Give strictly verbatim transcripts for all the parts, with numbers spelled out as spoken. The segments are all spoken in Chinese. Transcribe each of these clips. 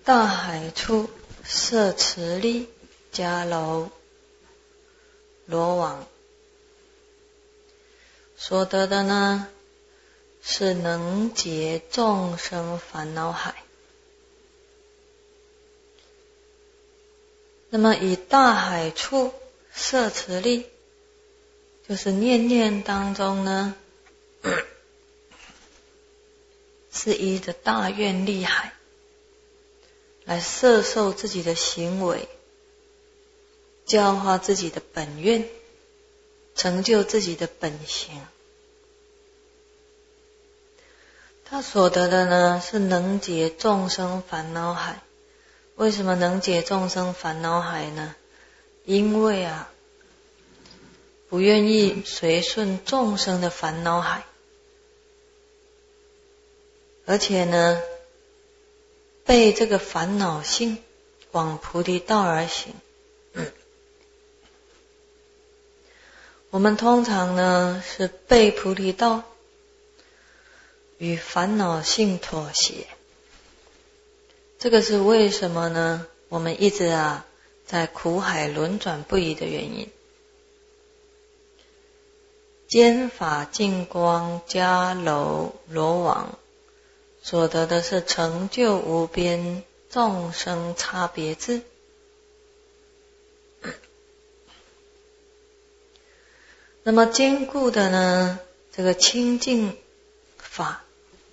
大海处设池砾、迦楼、罗网，所得的呢是能解众生烦恼海。那么以大海处设池砾，就是念念当中呢是依着大愿力海来摄受自己的行为，教化自己的本愿，成就自己的本行。他所得的呢是能解众生烦恼海。为什么能解众生烦恼海呢？因为啊不愿意随顺众生的烦恼海，而且呢被这个烦恼性往菩提道而行。我们通常呢是被菩提道与烦恼性妥协，这个是为什么呢？我们一直啊在苦海轮转不已的原因。坚法净光迦楼罗网所得的是成就无边众生差别智。那么坚固的呢这个清净法，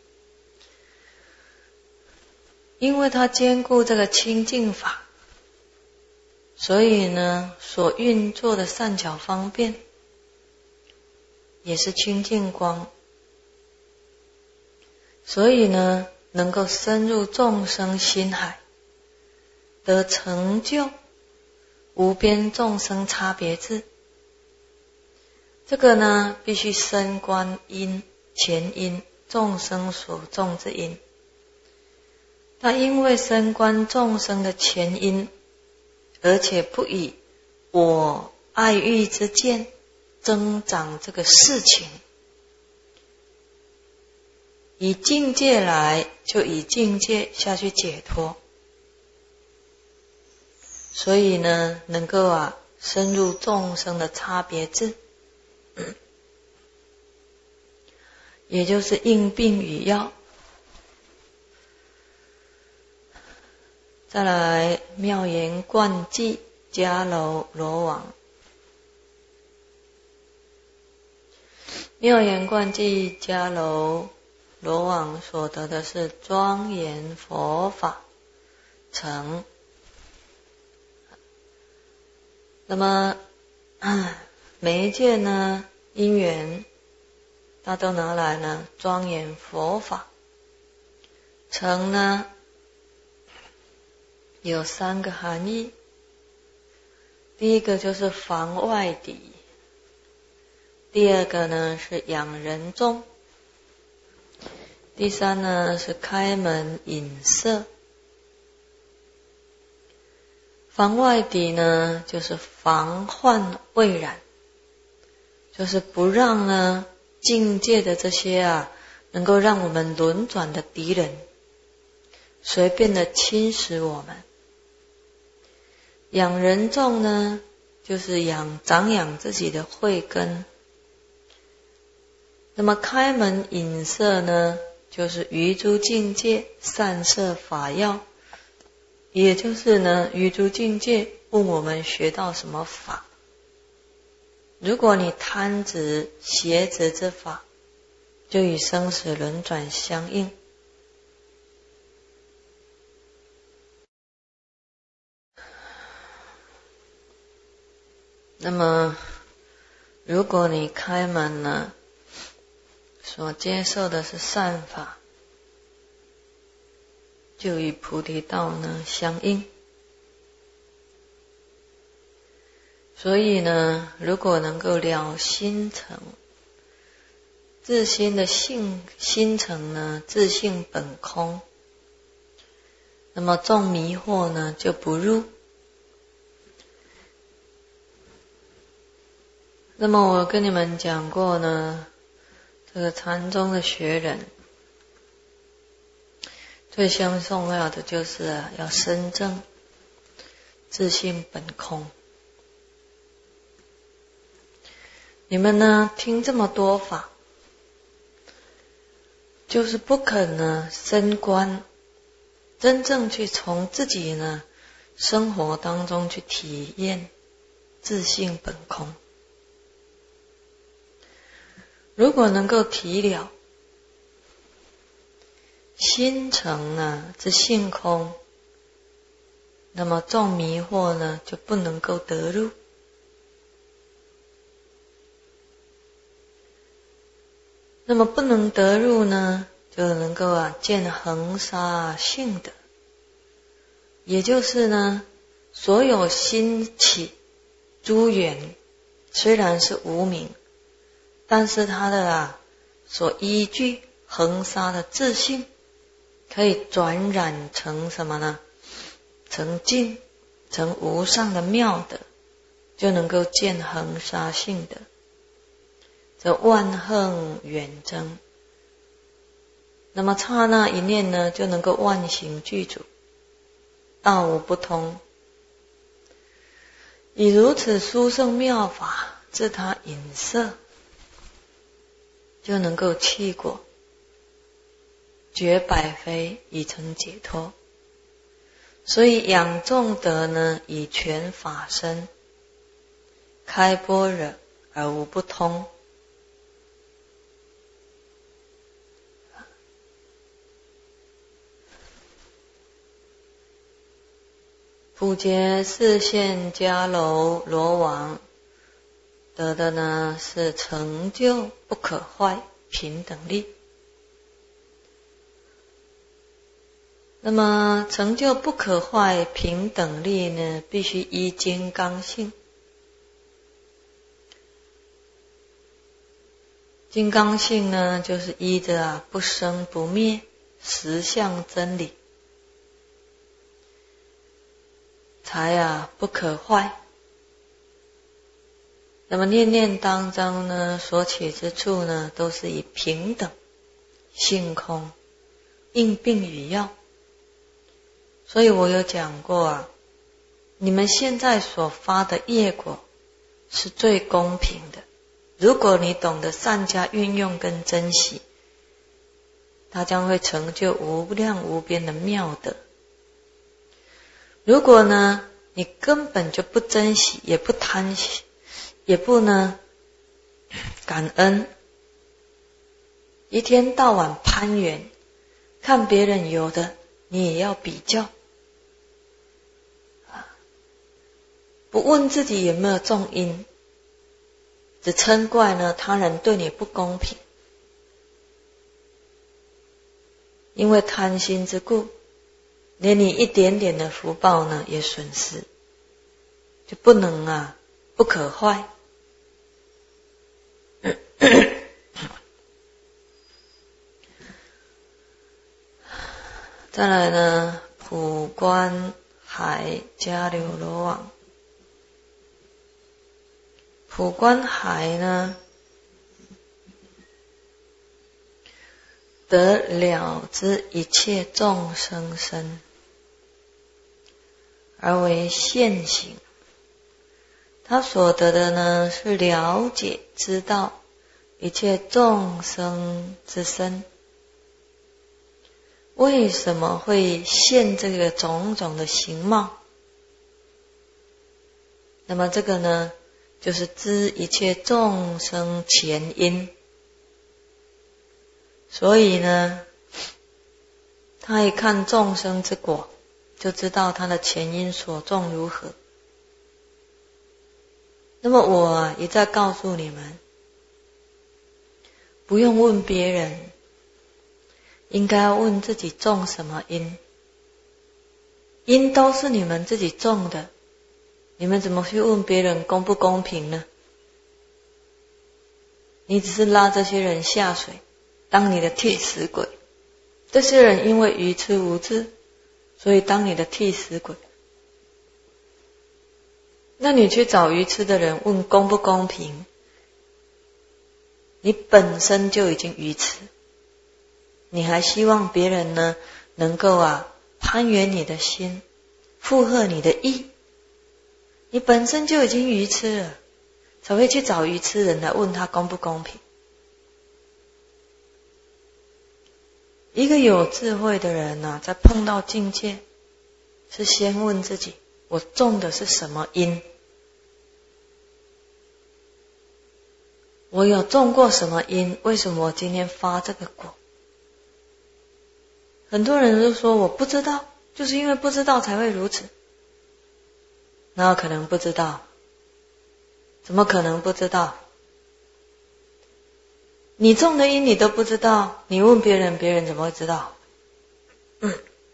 因为它坚固这个清净法，所以呢所运作的善巧方便也是清净光，所以呢能够深入众生心海，得成就无边众生差别智。这个呢必须深观因前因众生所种之因。他因为深观众生的前因，而且不以我爱欲之见增长这个事情，以境界来就以境界下去解脱，所以呢能够啊深入众生的差别智，也就是应病与药。再来妙言灌记迦楼罗网。妙言灌记迦楼罗网所得的是庄严佛法成。那么每一件呢因缘他都拿来呢庄严佛法成呢有三个含义。第一个就是防外敌，第二个呢是养人众，第三呢是开门引摄。防外敌呢就是防患未然，就是不让呢境界的这些啊能够让我们轮转的敌人随便的侵蚀我们。养人众呢就是养长养自己的慧根。那么开门引摄呢就是于诸境界散摄法要，也就是呢于诸境界问我们学到什么法。如果你贪执邪执之法，就与生死轮转相应。那么如果你开门呢所接受的是善法，就与菩提道呢相应。所以呢如果能够了心成，自心的性心成呢自性本空，那么众迷惑呢就不入。那么我跟你们讲过呢，这个禅宗的学人最先重要的就是啊，要深正自性本空。你们呢听这么多法，就是不肯呢深观，真正去从自己呢生活当中去体验自性本空。如果能够体了心诚呢之性空，那么众迷惑呢就不能够得入。那么不能得入呢，就能够啊见恒沙性德，也就是呢，所有兴起诸缘虽然是无明，但是它的啊所依据恒沙的自性，可以转染成什么呢？成净，成无上的妙德，就能够见恒沙性德。这万恨远征，那么刹那一念呢，就能够万行具足，道无不通。以如此殊胜妙法，自他隐摄，就能够弃果，绝百非，以成解脱。所以养众德呢，以全法身，开般若而无不通。普劫示现迦楼罗王得的呢是成就不可坏平等力。那么成就不可坏平等力呢，必须依金刚性。金刚性呢，就是依着啊不生不灭实相真理，才啊不可坏。那么念念当中呢，所起之处呢，都是以平等、性空、应病与药。所以我有讲过啊，你们现在所发的业果是最公平的。如果你懂得善加运用跟珍惜，它将会成就无量无边的妙德。如果呢，你根本就不珍惜，也不贪惜，也不呢感恩，一天到晚攀缘，看别人有的，你也要比较，不问自己有没有种因，只嗔怪呢他人对你不公平，因为贪心之故，连你一点点的福报呢也损失，就不能啊不可坏。再来呢，普观海迦流罗网。普观海呢，得了知一切众生身，而为现行。他所得的呢，是了解知道一切众生之身。为什么会现这个种种的形貌？那么这个呢，就是知一切众生前因。所以呢，他一看众生之果，就知道他的前因所种如何。那么我啊，也在告诉你们，不用问别人，应该要问自己种什么因。因都是你们自己种的，你们怎么去问别人公不公平呢？你只是拉这些人下水，当你的替死鬼。这些人因为愚痴无知，所以当你的替死鬼。那你去找愚痴的人问公不公平，你本身就已经愚痴，你还希望别人呢能够啊攀缘你的心，附和你的意。你本身就已经愚痴了，才会去找愚痴人来问他公不公平。一个有智慧的人啊，在碰到境界，是先问自己：我种的是什么因？我有种过什么因？为什么我今天发这个果？很多人都说我不知道，就是因为不知道才会如此。哪有可能不知道？怎么可能不知道？你种的因你都不知道，你问别人，别人怎么会知道？嗯，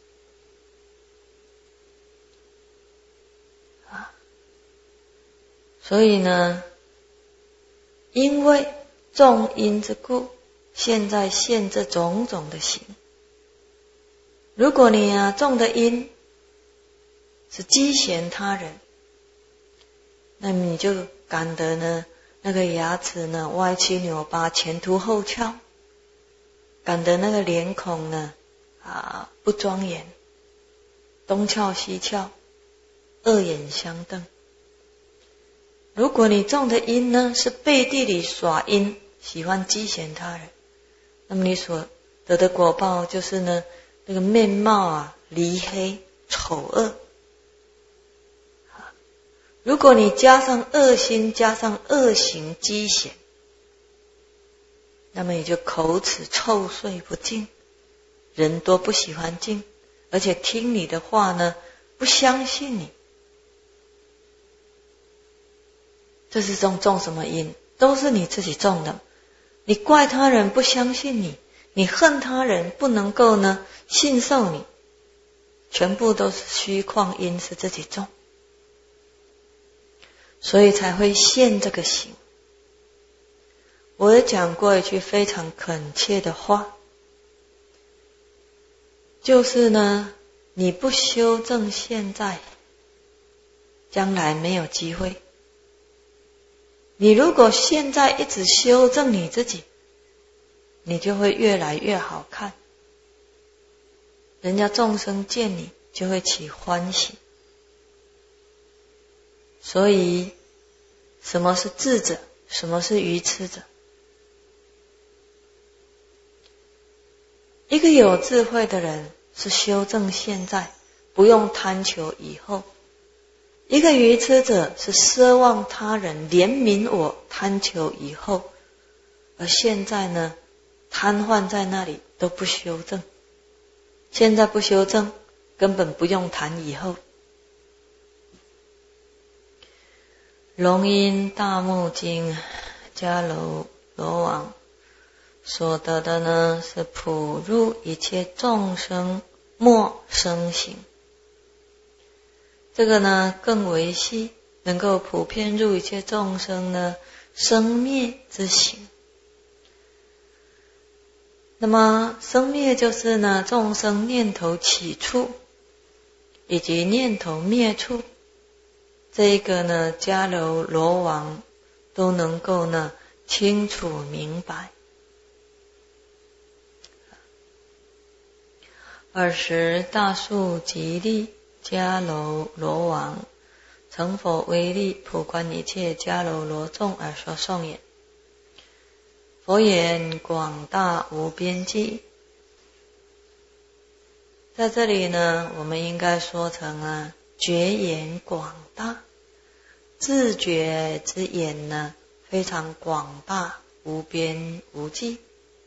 啊，所以呢，因为种因之故，现在现这种种的行。如果你啊种的因是讥嫌他人，那么你就感得呢那个牙齿呢歪七扭八，前凸后翘，感得那个脸孔呢啊不庄严，东翘西翘，恶眼相瞪。如果你种的因呢是背地里耍阴，喜欢讥嫌他人，那么你所得的果报就是呢那个面貌啊黧黑丑恶。如果你加上恶心，加上恶行讥嫌，那么你就口齿臭碎不净，人多不喜欢近，而且听你的话呢不相信你。这是种种什么因？都是你自己种的。你怪他人不相信你，你恨他人不能够呢信受你，全部都是虚旷因，是自己种，所以才会现这个行。我也讲过一句非常恳切的话，就是呢你不修正现在，将来没有机会。你如果现在一直修正你自己，你就会越来越好看，人家众生见你就会起欢喜。所以什么是智者，什么是愚痴者？一个有智慧的人是修正现在，不用贪求以后。一个愚痴者是奢望他人怜悯我，贪求以后，而现在呢瘫痪在那里都不修正。现在不修正，根本不用谈以后。龙音大目经迦楼罗王所得的呢是普入一切众生莫生行。这个呢更为细，能够普遍入一切众生呢生灭之行。那么生灭就是呢众生念头起处以及念头灭处，这个呢迦楼罗王都能够呢清楚明白。尔时大树极力迦楼罗王成佛威力，普观一切迦楼罗众而说颂言：佛言广大无边际。在这里呢我们应该说成啊觉言广大，自觉之言呢非常广大，无边无际，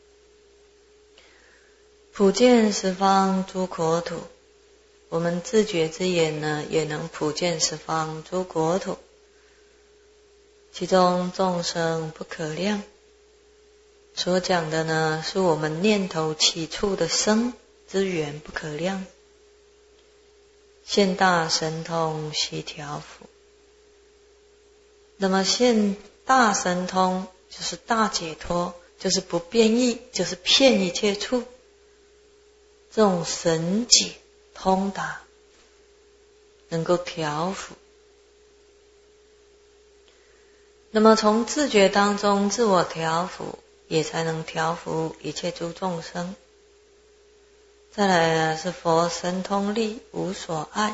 普见十方诸国土。我们自觉之言呢也能普见十方诸国土，其中众生不可量。所讲的呢是我们念头起处的生之源不可量。现大神通悉调伏。那么现大神通就是大解脱，就是不变异，就是遍一切处，这种神解通达能够调伏。那么从自觉当中自我调伏，也才能调伏一切诸众生。 再来呢是佛神通力无所碍，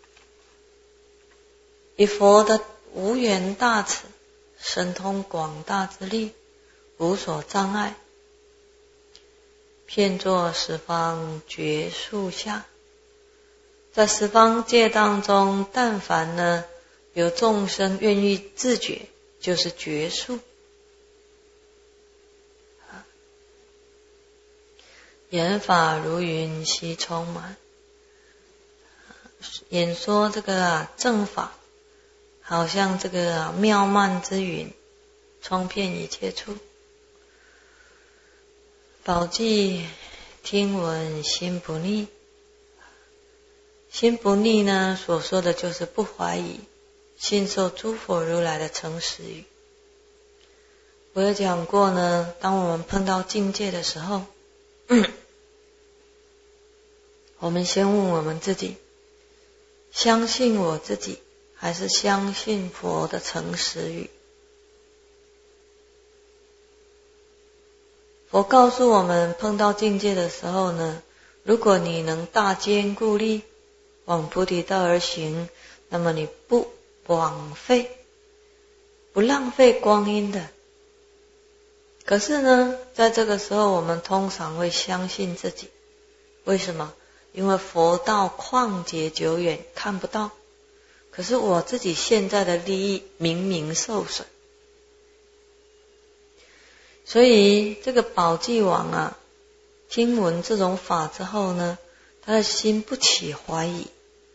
以佛的无缘大慈、神通广大之力，无所障碍，遍作十方觉树下。在十方界当中，但凡呢有众生愿意自觉，就是觉树。言法如云悉充满，演说这个啊正法，好像这个啊妙曼之云，充遍一切处。宝记听闻心不逆，心不逆呢，所说的就是不怀疑，信受诸佛如来的诚实语。我有讲过呢，当我们碰到境界的时候，我们先问我们自己，相信我自己，还是相信佛的诚实语？佛告诉我们，碰到境界的时候呢，如果你能大坚固力，往菩提道而行，那么你不枉费，不浪费光阴的。可是呢，在这个时候，我们通常会相信自己，为什么？因为佛道旷劫久远，看不到。可是我自己现在的利益明明受损，所以这个宝济王啊，听闻这种法之后呢，他的心不起怀疑，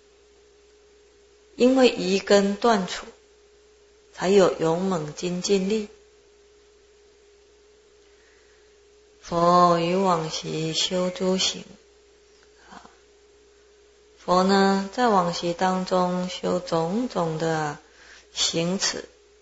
因为疑根断除，才有勇猛精进力。佛于往昔修诸行，佛呢在往昔当中修种种的行持，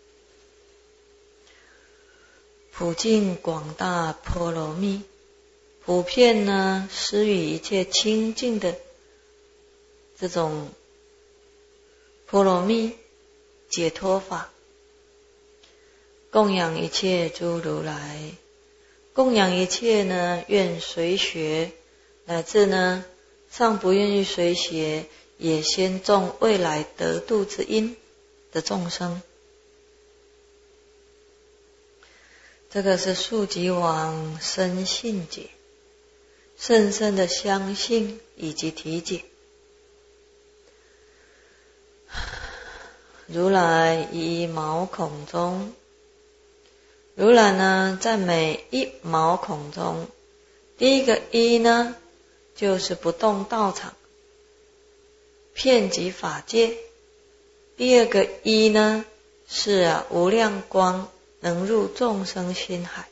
普尽广大波罗蜜，普遍呢施予一切清净的这种波罗蜜解脱法，供养一切诸如来，供养一切呢愿随学，乃至呢尚不愿意随学，也先种未来得度之因的众生。这个是宿吉王深信解，深深的相信以及体解。如来一毛孔中，如来呢在每一毛孔中，第一个一呢就是不动道场，遍及法界。第二个一呢是啊无量光，能入众生心海。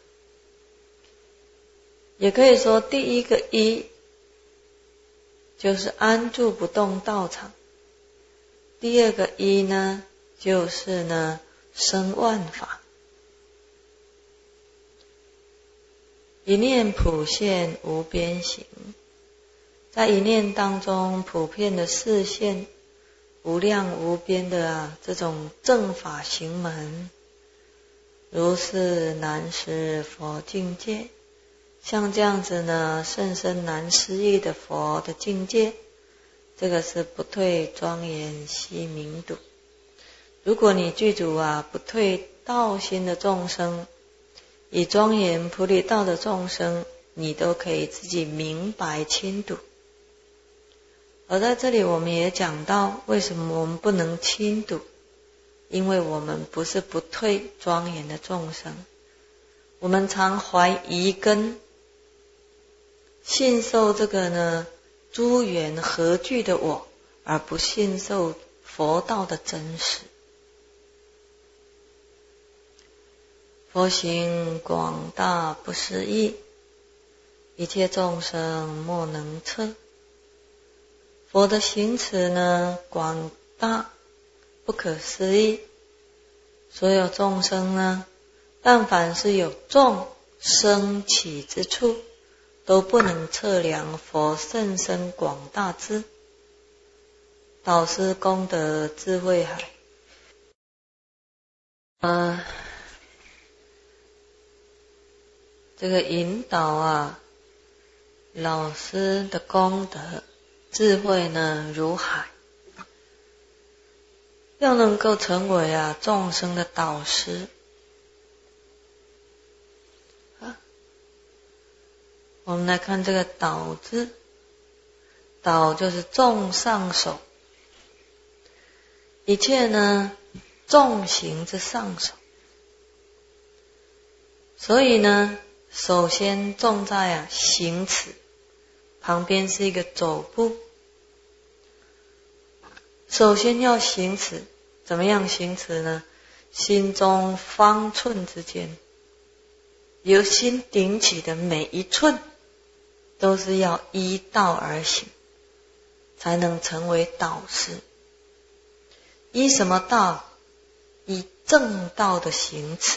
也可以说第一个一就是安住不动道场，第二个一呢就是呢生万法。一念普现无边行，在一念当中普遍的示现无量无边的、啊、这种正法行门，如是难思佛境界。像这样子呢甚深难思议的佛的境界，这个是不退庄严悉明睹。如果你具足啊不退道心的众生，以庄严菩提道的众生，你都可以自己明白亲睹。而在这里我们也讲到，为什么我们不能亲睹？因为我们不是不退庄严的众生，我们常怀疑根，信受这个呢诸缘合具的我，而不信受佛道的真实。佛行广大不思议，一切众生莫能测。佛的行持呢广大不可思议，所有众生呢但凡是有众生起之处，都不能测量佛甚深广大之导师功德智慧海。呃这个引导啊老师的功德智慧呢如海，要能够成为啊众生的导师啊。我们来看这个导字，导就是众上首，一切呢众行之上首，所以呢首先重在啊行持，旁边是一个走步。首先要行持，怎么样行持呢？心中方寸之间，由心顶起的每一寸都是要依道而行，才能成为导师。依什么道？依正道的行持。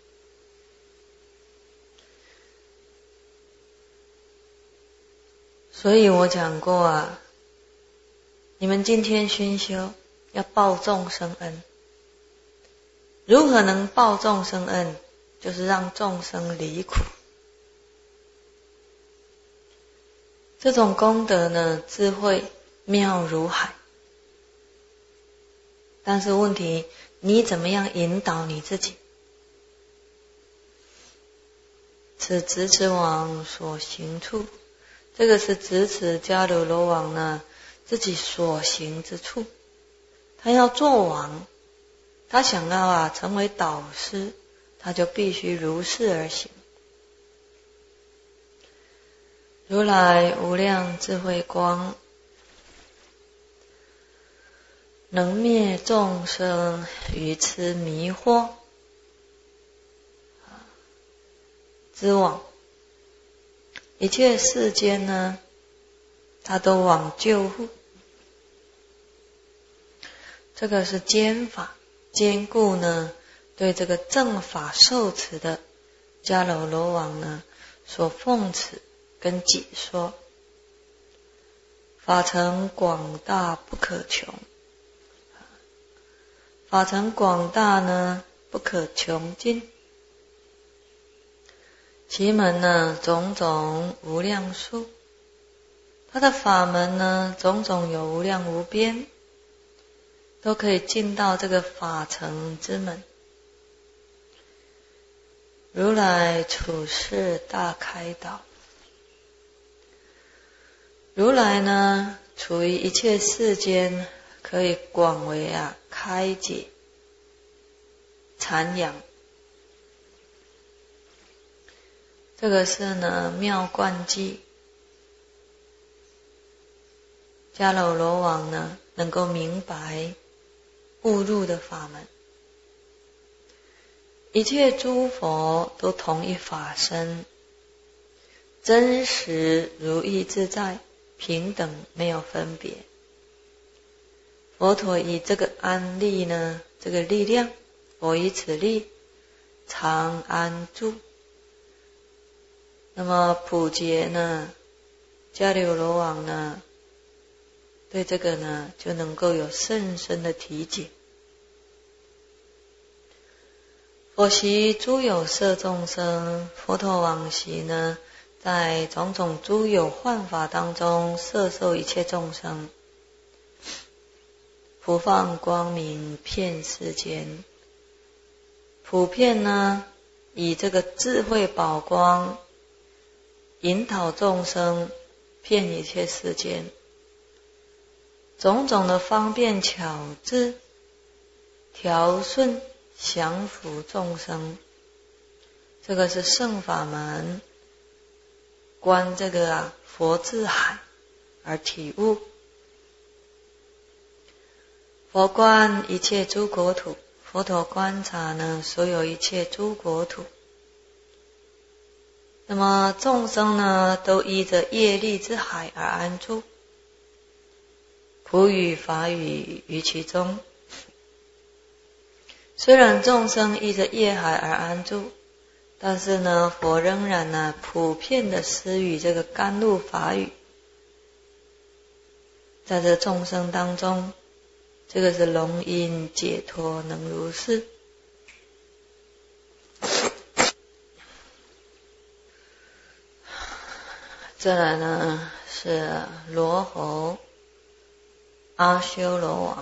所以我讲过啊，你们今天熏修要报众生恩。如何能报众生恩？就是让众生离苦。这种功德呢，智慧妙如海。但是问题，你怎么样引导你自己？此直持王所行处，这个是直持迦楼罗王呢自己所行之处。他要做王，他想要啊成为导师，他就必须如是而行。如来无量智慧光，能灭众生愚痴迷惑之网。一切世间呢，他都往救护。这个是兼法，兼顾呢对这个正法受持的迦楼罗王呢所奉持跟解说。法城广大不可穷，法城广大呢不可穷尽，其门呢种种无量数，他的法门呢种种有无量无边，都可以进到这个法城之门。如来处世大开导，如来呢处于一切世间，可以广为啊开解阐扬。这个是呢妙观记，迦楼罗王呢能够明白悟入的法门。一切诸佛都同一法身，真实如意自在，平等没有分别。佛陀以这个安力呢，这个力量，我以此力常安住。那么普劫呢，迦楼罗王呢，对这个呢就能够有甚深的体解。佛习诸有色众生，佛陀往昔呢在种种诸有幻法当中摄受一切众生，普放光明遍世间，普遍呢以这个智慧宝光引导众生遍一切世间，种种的方便巧智调顺降伏众生。这个是圣法门，观这个啊佛智海而体悟。佛观一切诸国土，佛陀观察呢所有一切诸国土。那么众生呢都依着业力之海而安住，普语法语于其中。虽然众生依着业海而安住，但是呢佛仍然呢普遍的施予这个甘露法语，在这众生当中，这个是龙因解脱能如是。 再来呢是罗侯阿修罗王。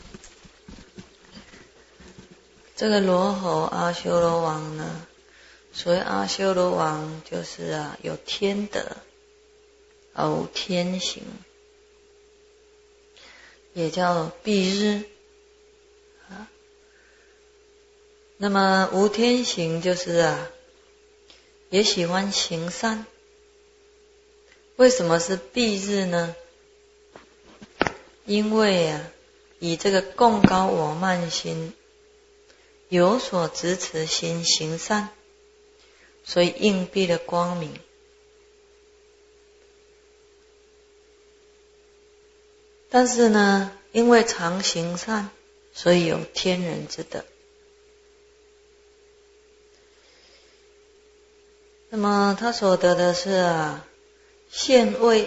这个罗侯阿修罗王呢，所谓阿修罗王就是啊有天德而无天行，也叫蔽日啊。那么无天行就是啊也喜欢行善。为什么是蔽日呢？因为啊以这个共高我慢心有所执持心行善，所以应蔽了光明。但是呢，因为常行善，所以有天人之德。那么他所得的是啊，现为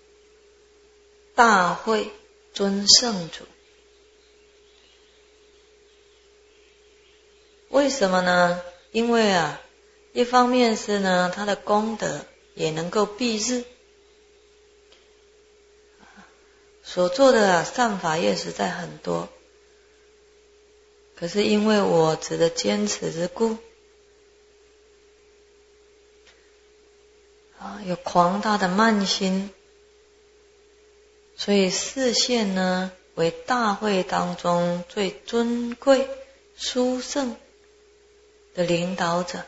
大会尊圣主。为什么呢？因为啊，一方面是呢，他的功德也能够蔽日，所做的啊善法业实在很多，可是因为我执的坚持之故，啊，有狂大的慢心，所以示现呢为大会当中最尊贵殊胜的领导者。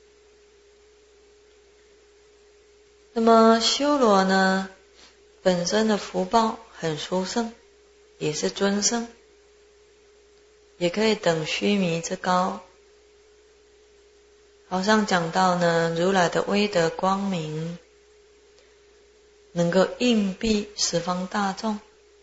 那么修罗呢，本身的福报很殊胜，也是尊胜，也可以等须弥之高。好像讲到呢，如来的威德光明能够应蔽十方大众，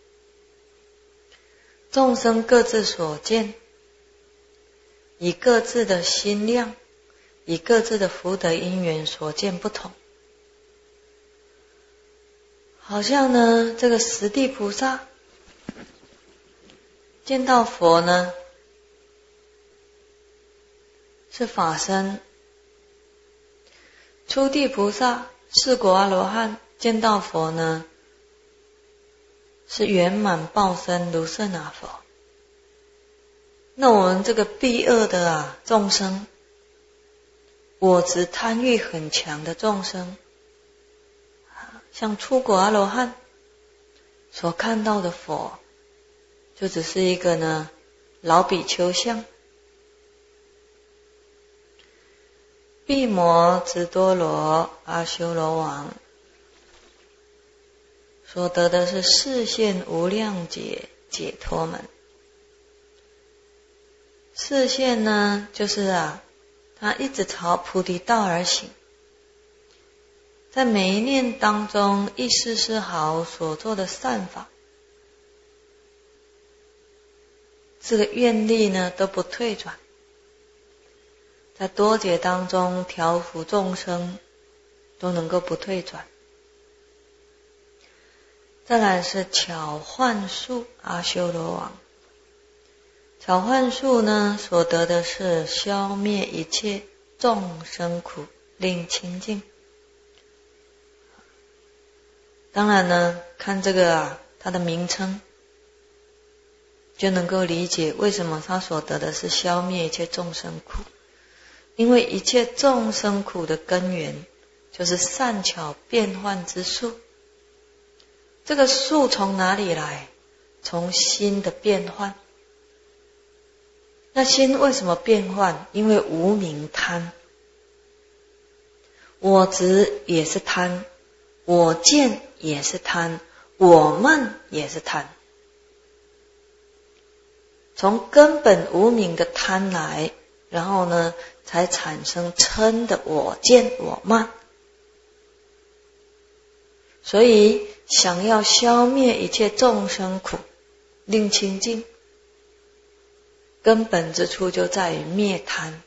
众生各自所见，以各自的心量，以各自的福德因缘所见不同。好像呢，这个十地菩萨见到佛呢是法身，初地菩萨四果阿罗汉见到佛呢是圆满报身如是那佛。那我们这个避恶的啊众生，我执贪欲很强的众生，像初果阿罗汉所看到的佛，就只是一个呢老比丘像。毗摩直多罗阿修罗王所得的是示现无量劫解脱门。示现呢，就是啊，他一直朝菩提道而行，在每一念当中，一丝丝毫所做的善法，这个愿力呢都不退转，在多劫当中调伏众生，都能够不退转。再来是巧幻术阿修罗王。巧幻术呢，所得的是消灭一切众生苦，令清净。当然呢，看这个啊，它的名称，就能够理解为什么他所得的是消灭一切众生苦。因为一切众生苦的根源，就是善巧变幻之术。这个术从哪里来？从心的变幻。那心为什么变幻？因为无明贪，我执也是贪，我见也是贪，我慢也是贪。从根本无明的贪来，然后呢才产生嗔的我见我慢。所以想要消灭一切众生苦，令清净，根本之处就在于灭贪。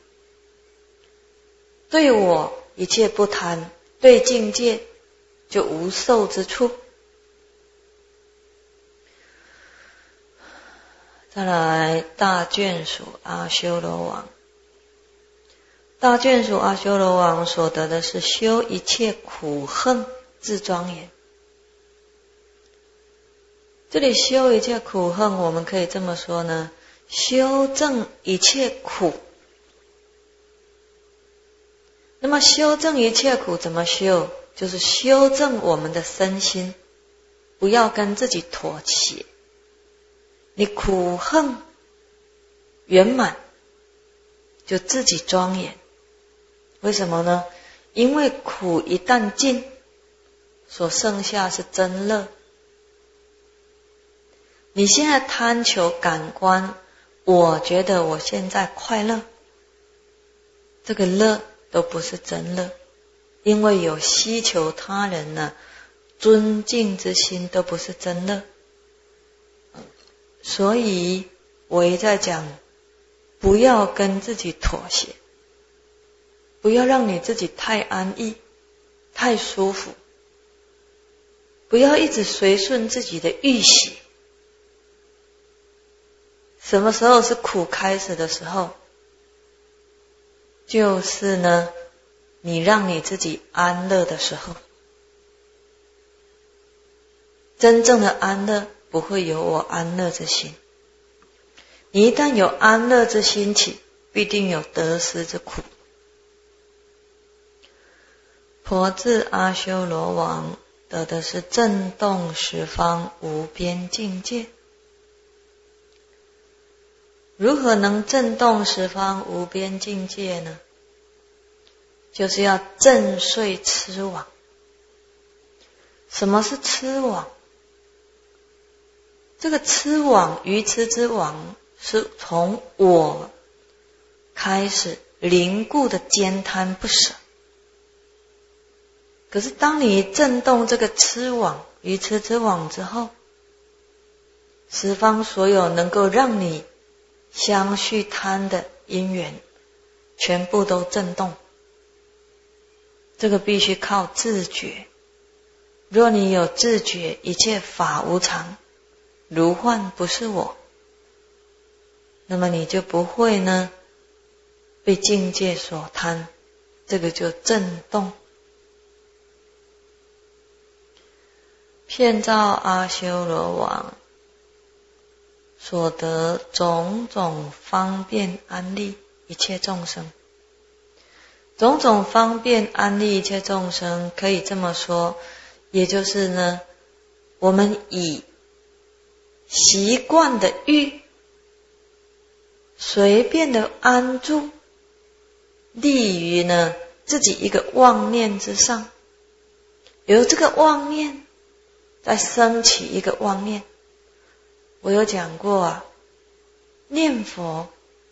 对我一切不贪，对境界就无受之处。再来大眷属阿修罗王。大眷属阿修罗王所得的是修一切苦恨自庄严。这里修一切苦恨，我们可以这么说呢，修正一切苦。那么修正一切苦怎么修？就是修正我们的身心，不要跟自己妥协。你苦恨圆满，就自己庄严。为什么呢？因为苦一旦尽，所剩下是真乐。你现在贪求感官，我觉得我现在快乐，这个乐都不是真乐，因为有希求他人呢，尊敬之心都不是真乐。所以我也在讲，不要跟自己妥协，不要让你自己太安逸、太舒服，不要一直随顺自己的欲喜。什么时候是苦开始的时候？就是呢，你让你自己安乐的时候。真正的安乐不会有我安乐之心。你一旦有安乐之心起，必定有得失之苦。婆自阿修罗王得的是震动十方无边境界。如何能震动十方无边境界呢？就是要震碎痴网。什么是痴网？这个痴网，愚痴之网，是从我开始凝固的坚贪不舍。可是当你震动这个痴网、愚痴之网之后，十方所有能够让你相续贪的因缘，全部都震动。这个必须靠自觉。若你有自觉，一切法无常，如幻不是我，那么你就不会呢被境界所贪，这个就震动。遍照阿修罗王所得种种方便安利一切众生。种种方便安利一切众生，可以这么说，也就是呢，我们以习惯的欲随便的安住，立于呢自己一个妄念之上，由这个妄念再升起一个妄念。我有讲过啊，念佛，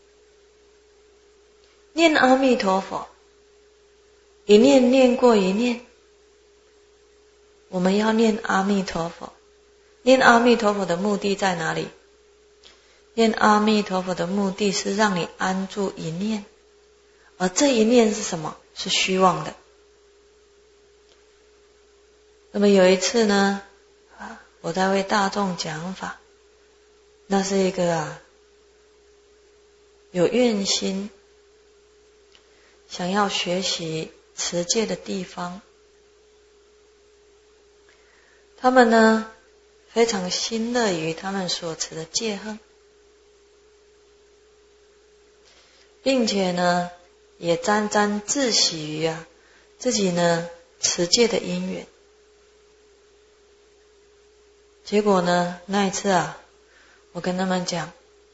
念阿弥陀佛，一念念过一念，我们要念阿弥陀佛。念阿弥陀佛的目的在哪里？念阿弥陀佛的目的是让你安住一念，而这一念是什么？是虚妄的。那么有一次呢，我在为大众讲法，那是一个啊有愿心想要学习持戒的地方，他们呢非常欣乐于他们所持的戒行，并且呢也沾沾自喜于啊自己呢持戒的因缘。结果呢那一次啊，我跟他们讲，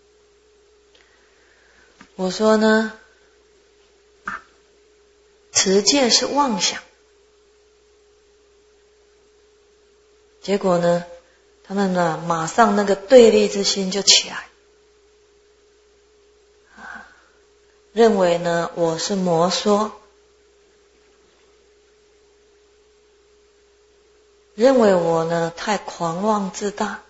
我说呢持戒是妄想。结果呢他们呢马上那个对立之心就起来，认为呢我是魔说，认为我呢太狂妄自大。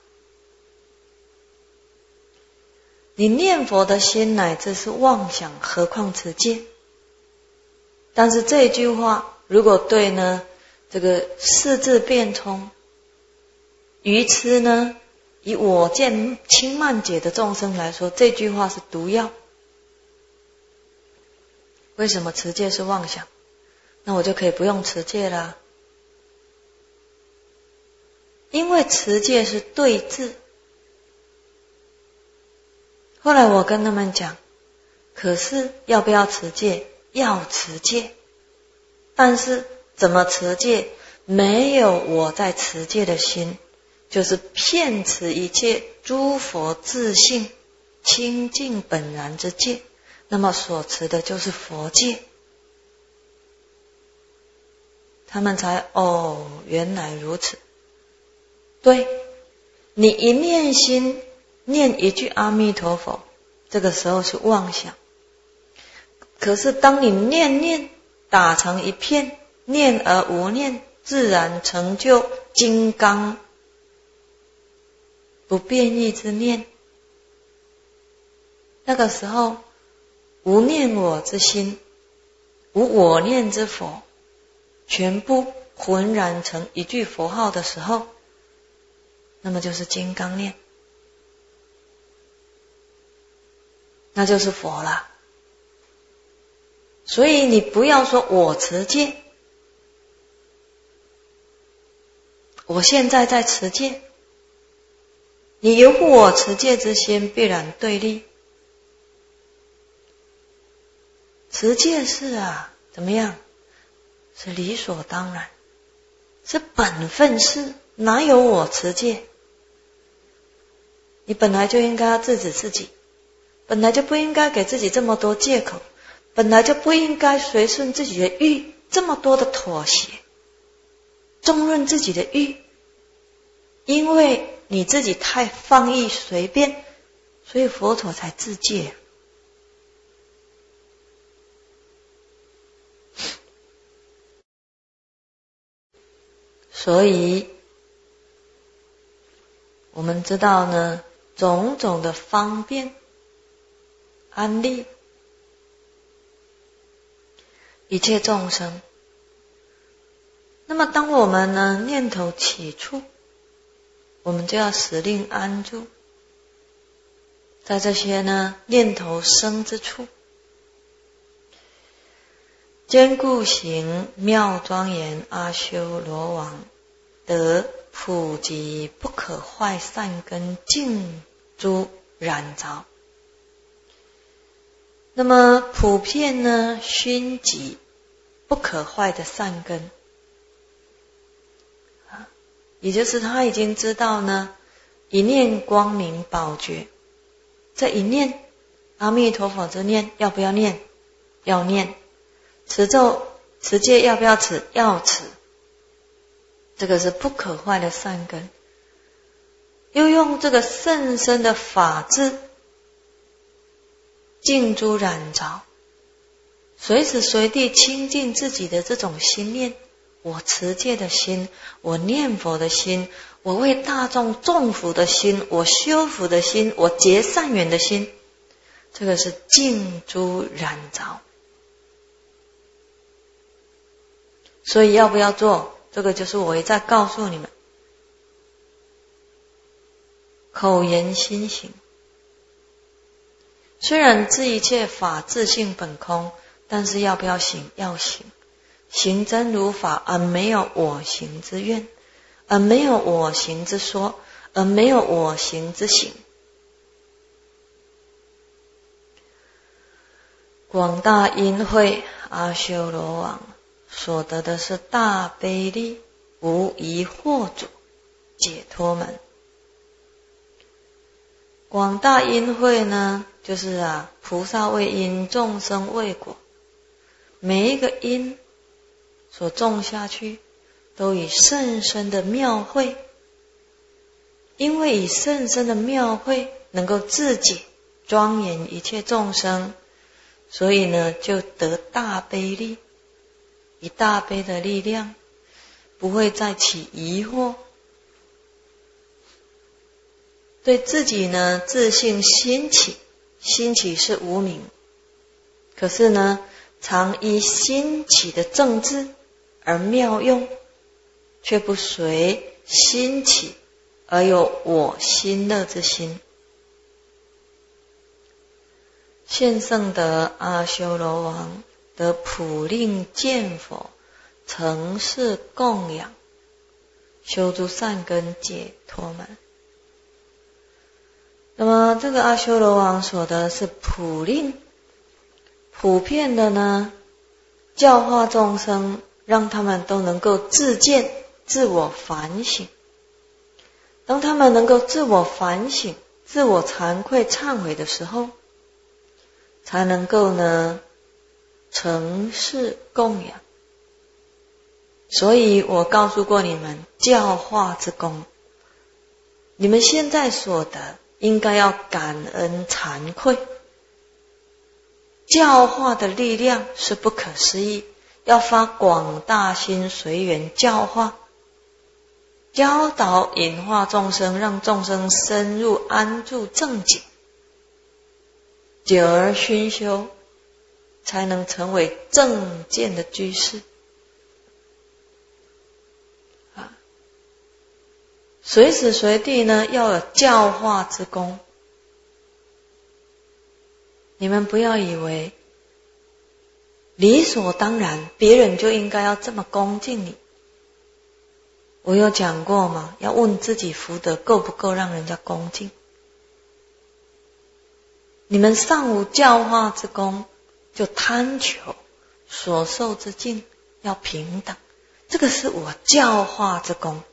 你念佛的心乃至是妄想，何况持戒？但是这句话如果对呢这个四字辩聪愚痴呢，以我见轻慢解的众生来说，这句话是毒药。为什么持戒是妄想？那我就可以不用持戒啦。 因为持戒是对治。后来我跟他们讲，可是要不要持戒？要持戒。但是怎么持戒？没有我在持戒的心，就是遍持一切诸佛自性清净本然之戒，那么所持的就是佛戒。他们才哦，原来如此。对，你一念心念一句阿弥陀佛，这个时候是妄想。可是当你念念打成一片，念而无念，自然成就金刚不变异之念。那个时候无念我之心，无我念之佛，全部浑然成一句佛号的时候，那么就是金刚念，那就是佛了。所以你不要说我持戒，我现在在持戒，你有我持戒之心，必然对立。持戒是啊，怎么样？是理所当然，是本分事，哪有我持戒？你本来就应该要制止自己，本来就不应该给自己这么多借口，本来就不应该随顺自己的欲，这么多的妥协，纵任自己的欲，因为你自己太放逸随便，所以佛陀才自戒。所以我们知道呢，种种的方便安利一切众生。那么当我们呢念头起处，我们就要使令安住在这些呢念头生之处，坚固行妙庄严阿修罗王，得普及不可坏善根净诸染着。那么普遍呢熏集不可坏的善根，也就是他已经知道呢一念光明宝觉，这一念阿弥陀佛之念要不要念？要念。持咒持戒要不要持？要持。这个是不可坏的善根，又用这个甚深的法智净诸染着，随时随地清净自己的这种心念，我持戒的心，我念佛的心，我为大众众福的心，我修福的心，我结善缘的心，这个是净诸染着。所以要不要做？这个就是我也在告诉你们，口言心行。虽然知一切法自性本空，但是要不要行？要行。行真如法，而没有我行之愿，而没有我行之说，而没有我行之行。广大因慧阿修罗王所得的是大悲力，无疑惑主解脱门。广大因慧呢，就是啊，菩萨为因，众生为果。每一个因所种下去，都以甚深的妙慧，因为以甚深的妙慧能够自解庄严一切众生，所以呢，就得大悲力。以大悲的力量，不会再起疑惑，对自己呢自信兴起，兴起是无明，可是呢常依兴起的正智而妙用，却不随兴起而有我心乐之心。现圣得阿修罗王，得普令见佛，成事供养， 修诸善根，解脱门。那么这个阿修罗王所得是普令，普遍的呢教化众生，让他们都能够自见、自我反省。当他们能够自我反省、自我惭愧、忏悔的时候，才能够呢承事供养。所以我告诉过你们，教化之功，你们现在所得应该要感恩惭愧。教化的力量是不可思议，要发广大心随缘教化，教导引化众生，让众生深入安住正解，久而熏修，才能成为正见的居士。啊，随时随地呢要有教化之功。你们不要以为理所当然，别人就应该要这么恭敬你。我有讲过吗？要问自己福德够不够让人家恭敬。你们尚无教化之功，就贪求所受之境要平等，这个是我教化之功。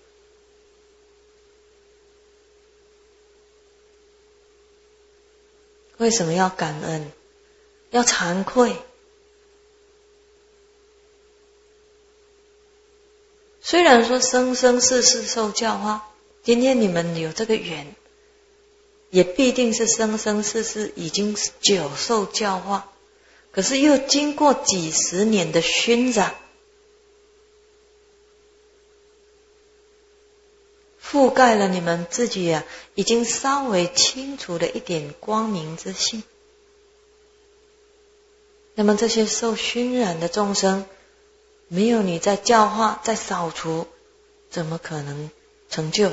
为什么要感恩？要惭愧。虽然说生生世世受教化，今天你们有这个缘，也必定是生生世世已经久受教化，可是又经过几十年的熏染，覆盖了你们自己啊，已经稍微清除了一点光明之性。那么这些受熏染的众生，没有你在教化、在扫除，怎么可能成就？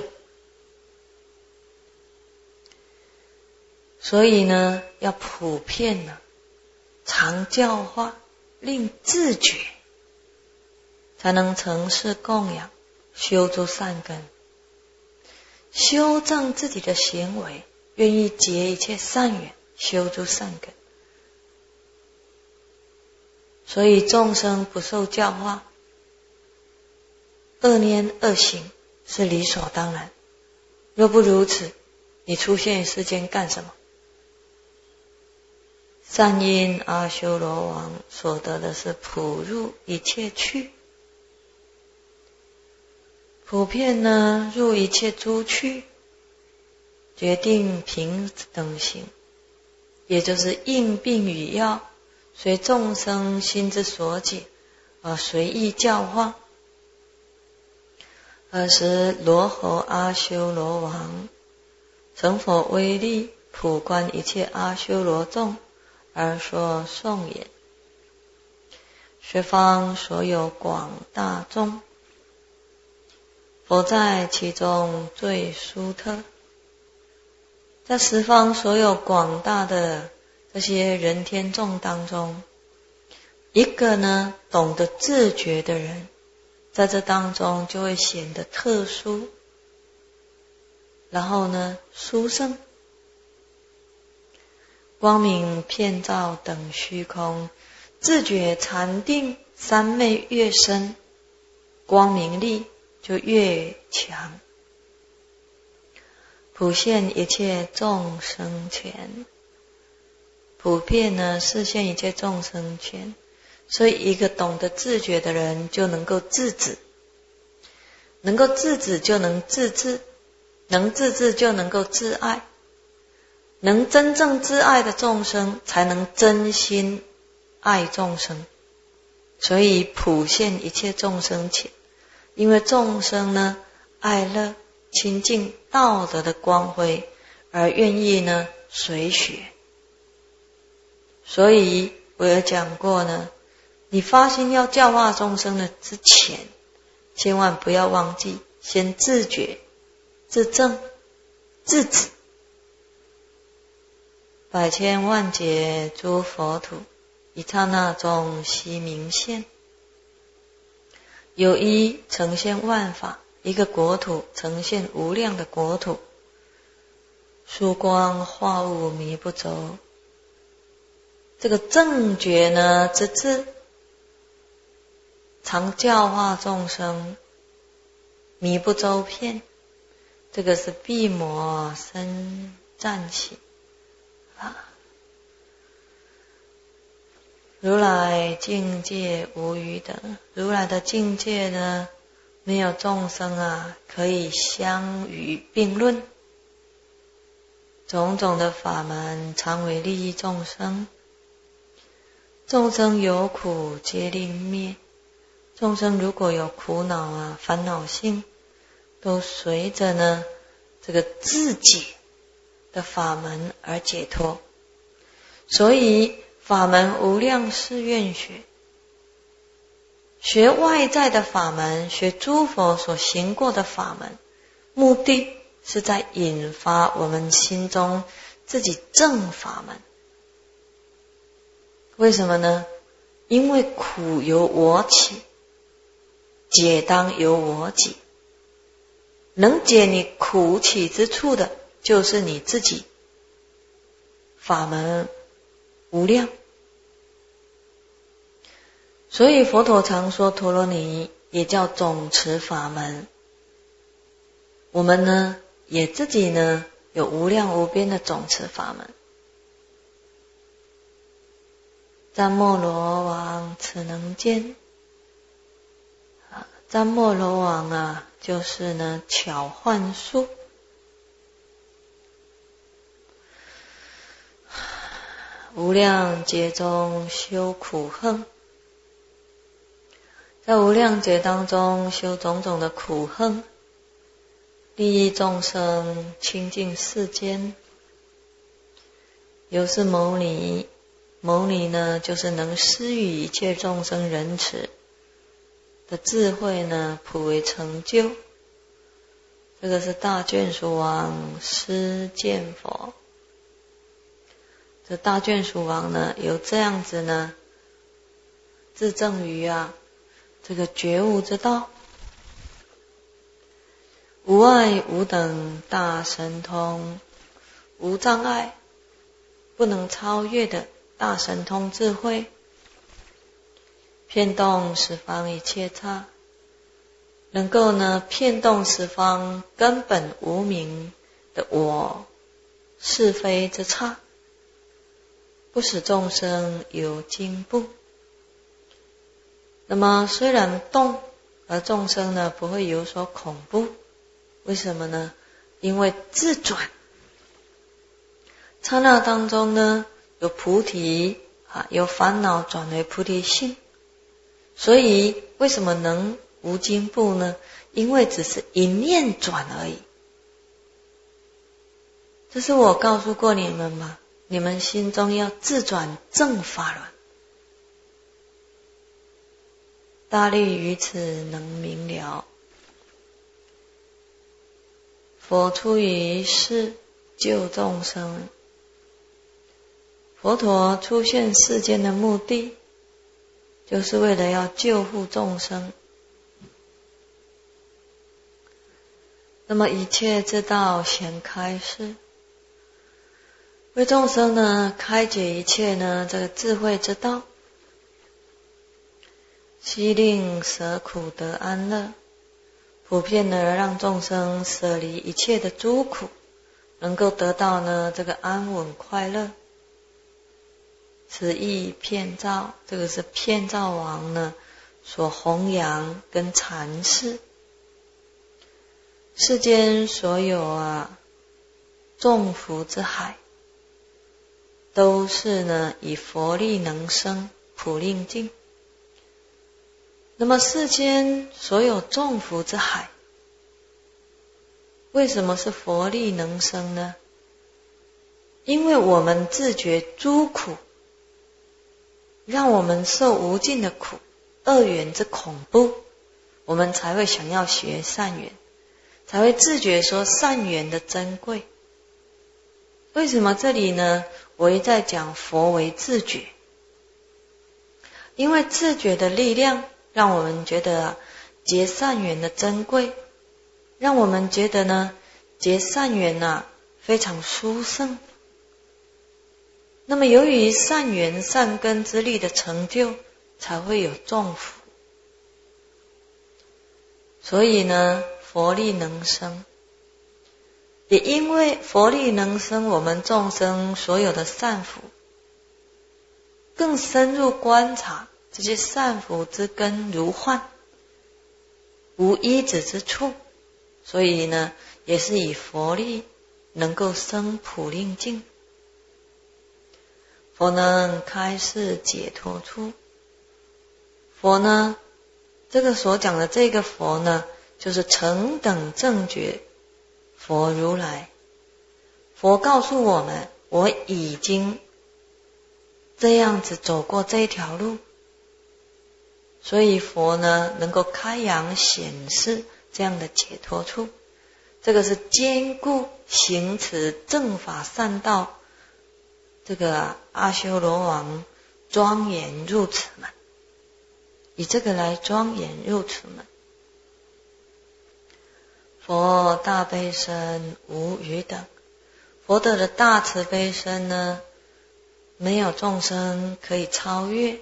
所以呢，要普遍呢，常教化，令自觉，才能承事供养，修诸善根，修正自己的行为，愿意结一切善缘，修诸善根。所以众生不受教化，恶念恶行是理所当然。若不如此，你出现于世间干什么？善因阿修罗王所得的是普入一切趣，普遍呢入一切诸趣，决定平等行，也就是应病与药，随众生心之所解而随意教化。尔时罗侯阿修罗王成佛威力，普观一切阿修罗众，而说颂言：十方所有广大众，佛在其中最殊特。在十方所有广大的这些人天众当中，一个呢懂得自觉的人，在这当中就会显得特殊，然后呢殊胜，光明遍照等虚空，自觉禅定三昧越深，光明力就越强，普现一切众生前，普遍呢示现一切众生前。所以一个懂得自觉的人就能够自止，能够自止就能自治，能自治就能够自爱，能真正自爱的众生才能真心爱众生。所以普现一切众生前，因为众生呢爱乐亲近道德的光辉，而愿意呢随学。所以我有讲过呢，你发心要教化众生的之前，千万不要忘记先自觉、自正、自止。百千万劫诸佛土，一刹那中悉明现。有一呈现万法， 一个国土呈现无量的国土，殊光化物迷不周。这个正觉呢之智，常教化众生，迷不周遍。这个是毕摩生赞起啊。如来境界无余等，如来的境界呢，没有众生啊可以相与并论。种种的法门常为利益众生，众生有苦皆令灭。众生如果有苦恼啊烦恼性，都随着呢这个自解的法门而解脱。所以法门无量誓愿学，学外在的法门，学诸佛所行过的法门，目的是在引发我们心中自己正法门。为什么呢？因为苦由我起，解当由我解。能解你苦起之处的，就是你自己。法门无量，所以佛陀常说陀罗尼也叫总持法门。我们呢，也自己呢有无量无边的总持法门。赞摩罗王此能见，赞摩罗王啊，就是呢巧幻术。无量劫中修苦恨，在无量劫当中修种种的苦恨，利益众生，清净世间。又是牟尼，牟尼呢就是能施予一切众生仁慈的智慧呢普为成就。这个是大眷属王施见佛。这大眷属王呢有这样子呢自证于啊这个觉悟之道，无碍无等大神通，无障碍不能超越的大神通智慧，遍动十方一切刹，能够呢遍动十方根本无明的我是非之刹，不使众生有惊怖。那么虽然动，而众生呢不会有所恐怖。为什么呢？因为自转，刹那当中呢有菩提啊，有烦恼转为菩提心。所以为什么能无惊怖呢？因为只是一念转而已。这是我告诉过你们吗？你们心中要自转正法轮，大力于此能明了。佛出于世救众生，佛陀出现世间的目的，就是为了要救护众生。那么一切之道显开示，为众生呢开解一切呢这个智慧之道，悉令舍苦得安乐，普遍的让众生舍离一切的诸苦，能够得到呢这个安稳快乐。此意遍照，这个是遍照王呢所弘扬跟阐释。世间所有啊众福之海，都是呢以佛力能生，普令尽。那么世间所有众福之海，为什么是佛力能生呢？因为我们自觉诸苦，让我们受无尽的苦，恶缘之恐怖，我们才会想要学善缘，才会自觉说善缘的珍贵。为什么这里呢我一再讲佛为自觉？因为自觉的力量让我们觉得啊结善缘的珍贵， 让我们觉得呢结善缘啊非常殊胜。那么由于善缘善根之力的成就，才会有众福。所以呢佛力能生，也因为佛力能生我们众生所有的善福，更深入观察这些善福之根如幻，无依止之处，所以呢也是以佛力能够生普令境。佛能开示解脱处，佛呢这个所讲的这个佛呢就是成等正觉佛如来。佛告诉我们，我已经这样子走过这条路，所以佛呢能够开扬显示这样的解脱处。这个是坚固行持正法善道，这个阿修罗王庄严入此门，以这个来庄严入此门。佛大悲身无余等，佛得的大慈悲身呢，没有众生可以超越。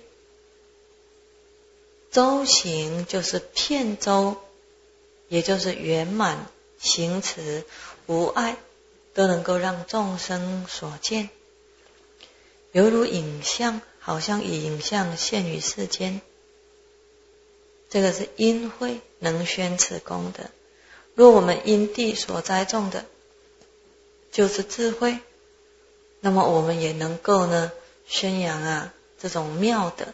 周行就是遍周，也就是圆满行持无碍，都能够让众生所见，犹如影像，好像以影像现于世间。这个是因慧能宣此功德。若我们因地所栽种的就是智慧，那么我们也能够呢宣扬啊这种妙德。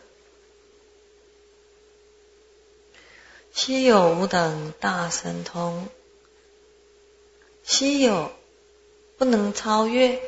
稀有无等大神通，稀有不能超越，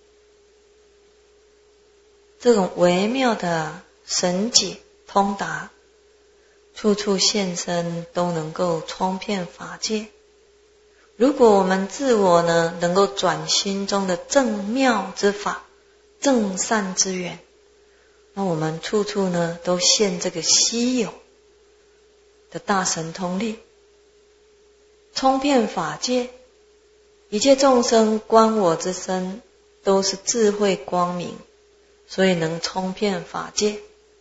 这种微妙的神解通达，处处现身，都能够冲遍法界。如果我们自我呢能够转心中的正妙之法，正善之源，那我们处处呢都现这个稀有的大神通力，冲遍法界，一切众生观我之身都是智慧光明，所以能冲遍法界。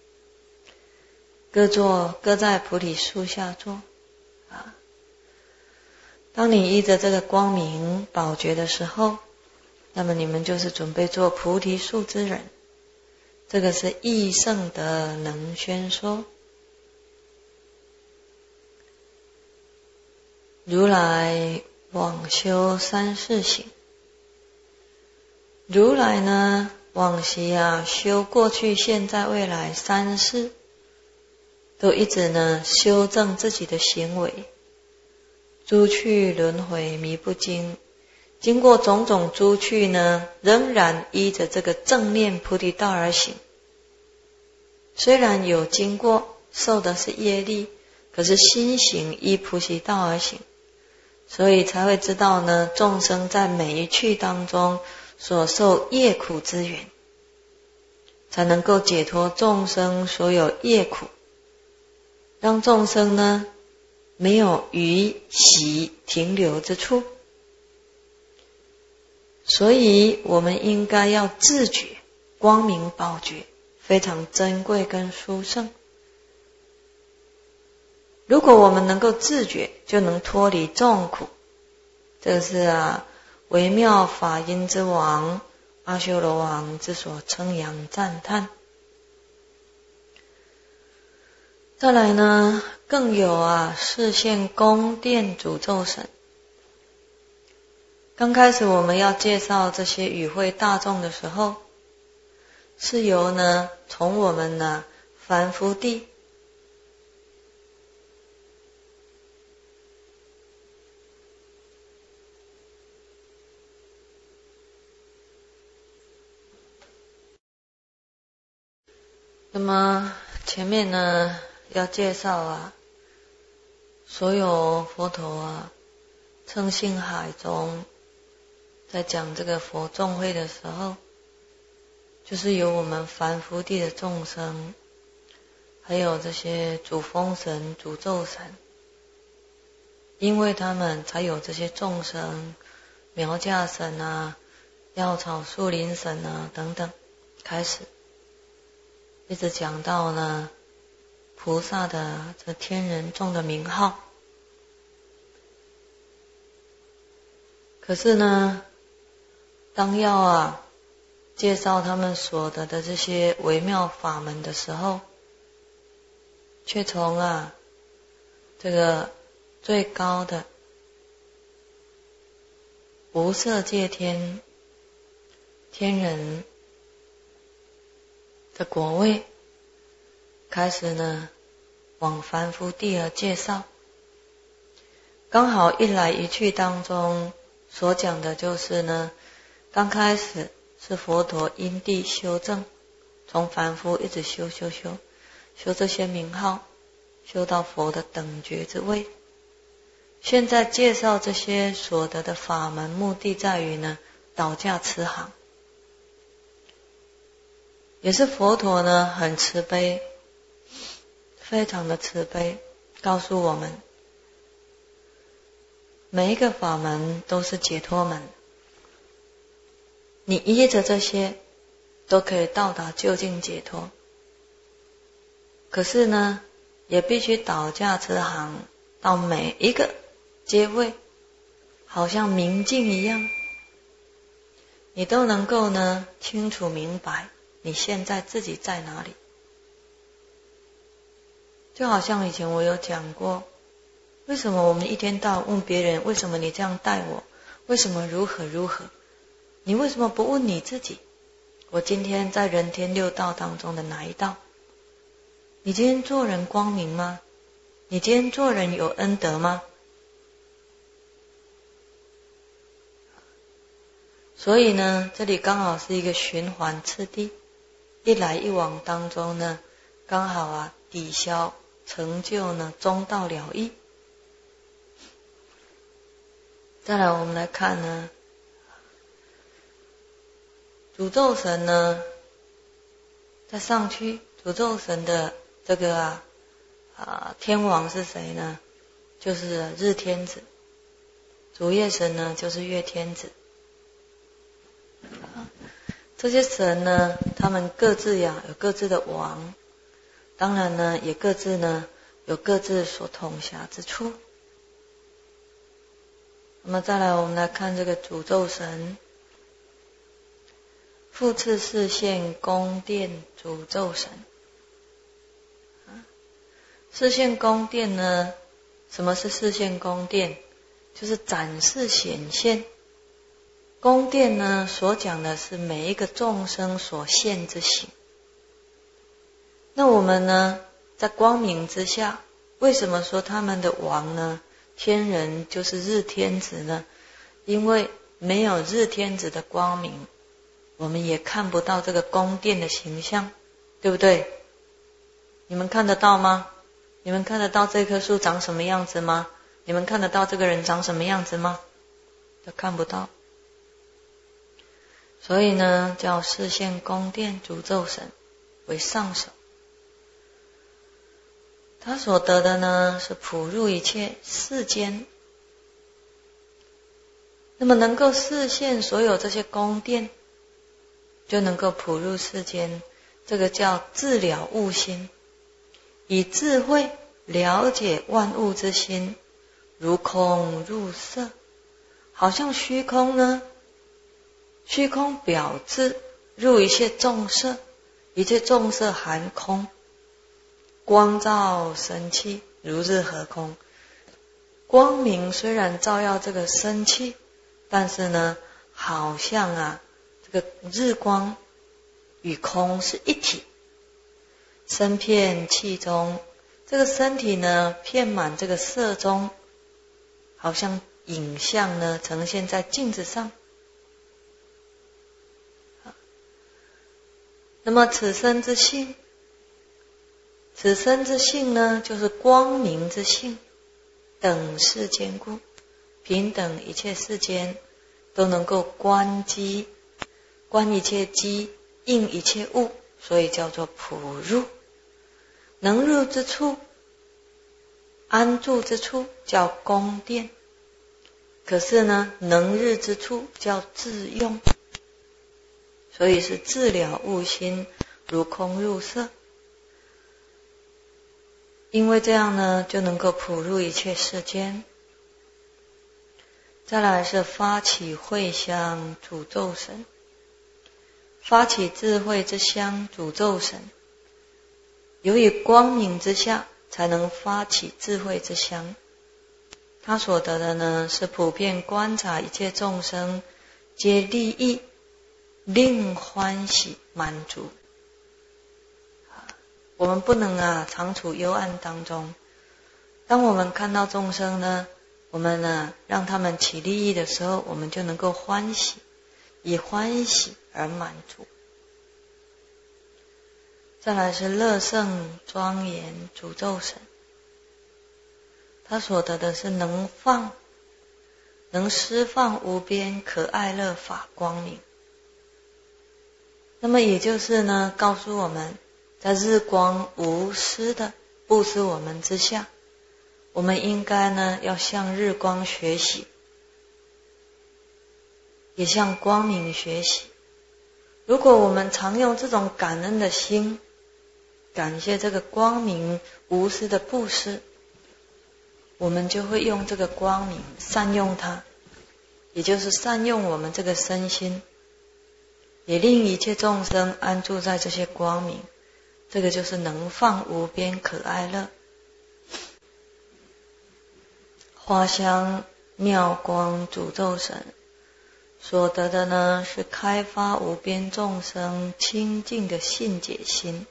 各坐各在菩提树下坐啊！当你依着这个光明宝觉的时候，那么你们就是准备做菩提树之人。这个是义圣德能宣说。如来往修三世行，如来呢往昔啊修过去现在未来三世，都一直呢修正自己的行为，诸趣轮回迷不惊，经过种种诸趣呢，仍然依着这个正念菩提道而行。虽然有经过，受的是业力，可是心行依菩提道而行，所以才会知道呢，众生在每一趣当中所受业苦之缘，才能够解脱众生所有业苦，让众生呢没有余习停留之处。所以我们应该要自觉，光明宝觉非常珍贵跟殊胜。如果我们能够自觉，就能脱离众苦。这是啊微妙法音之王阿修罗王之所称扬赞叹。再来呢，更有啊示现宫殿诅咒神。刚开始我们要介绍这些与会大众的时候，是由呢从我们呢凡夫地那么前面呢要介绍啊所有佛陀啊称性海中在讲这个佛众会的时候，就是由我们凡夫地的众生，还有这些主风神、诅咒神， 因为他们才有这些众生，苗架神啊、药草树林神啊等等，开始一直讲到呢菩萨的这天人众的名号。可是呢，当要啊介绍他们所得的这些微妙法门的时候，却从啊这个最高的无色界天天人的果位开始呢往凡夫地而介绍。刚好一来一去当中所讲的就是呢，刚开始是佛陀因地修正，从凡夫一直修修修修这些名号，修到佛的等觉之位。现在介绍这些所得的法门，目的在于呢导驾慈航，也是佛陀呢很慈悲，非常的慈悲，告诉我们每一个法门都是解脱门，你依着这些都可以到达究竟解脱。可是呢也必须导驾慈航到每一个阶位，好像明镜一样，你都能够呢清楚明白你现在自己在哪里。就好像以前我有讲过，为什么我们一天到晚问别人，为什么你这样待我，为什么如何如何，你为什么不问你自己，我今天在人天六道当中的哪一道？你今天做人光明吗？你今天做人有恩德吗？所以呢这里刚好是一个循环次第，一来一往当中呢，刚好啊抵消成就呢中道了义。再来我们来看呢，诅咒神呢在上去，诅咒神的这个啊啊天王是谁呢？就是日天子。主业神呢就是月天子。这些神呢，他们各自呀有各自的王，当然呢也各自呢有各自所统辖之处。那么再来我们来看这个诅咒神，复次示现宫殿诅咒神。示现宫殿呢，什么是示现宫殿？就是展示显现。宫殿呢所讲的是每一个众生所现之形。那我们呢在光明之下，为什么说他们的王呢天人就是日天子呢？因为没有日天子的光明，我们也看不到这个宫殿的形象，对不对？你们看得到吗？你们看得到这棵树长什么样子吗？你们看得到这个人长什么样子吗？都看不到。所以呢叫示现宫殿诅咒神为上首。他所得的呢是普入一切世间，那么能够示现所有这些宫殿，就能够普入世间，这个叫自了悟心，以智慧了解万物之心，如空入色，好像虚空呢，虚空表质入一切众色，一切众色含空，光照生气，如日和空。光明虽然照耀这个生气，但是呢好像啊这个日光与空是一体，身遍气中，这个身体呢遍满这个色中，好像影像呢呈现在镜子上。那么此生之性，此生之性呢就是光明之性，等世间故，平等一切世间，都能够观机，观一切机，应一切物，所以叫做普入。能入之处， 安住之处叫宫殿，可是呢，能日之处叫自用，所以是自了悟心，如空入色。因为这样呢，就能够普入一切世间。再来是发起慧香诅咒神，发起智慧之香诅咒神，由于光明之下才能发起智慧之香。他所得的呢，是普遍观察一切众生皆利益，令欢喜满足。我们不能啊常处幽暗当中，当我们看到众生呢，我们呢让他们起利益的时候，我们就能够欢喜，以欢喜而满足。再来是乐胜庄严诅咒神，他所得的是能放能施放无边可爱乐法光明。那么也就是呢，告诉我们在日光无私的布施我们之下，我们应该呢要向日光学习，也向光明学习。如果我们常用这种感恩的心，感谢这个光明无私的布施，我们就会用这个光明善用它，也就是善用我们这个身心，也令一切众生安住在这些光明。这个就是能放无边可爱乐。花香妙光诅咒神所得的呢，是开发无边众生清净的信解心。